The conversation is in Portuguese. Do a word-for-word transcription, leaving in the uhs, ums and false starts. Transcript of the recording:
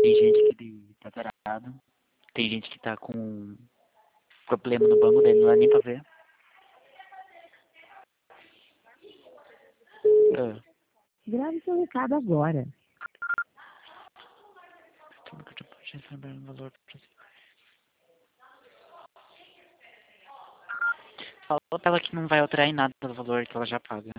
Tem gente que tá tarado. Tem gente que tá com problema no banco dele, não dá nem pra ver. Ah. Grave seu recado agora. Falou pra ela que não vai alterar em nada do valor que ela já paga.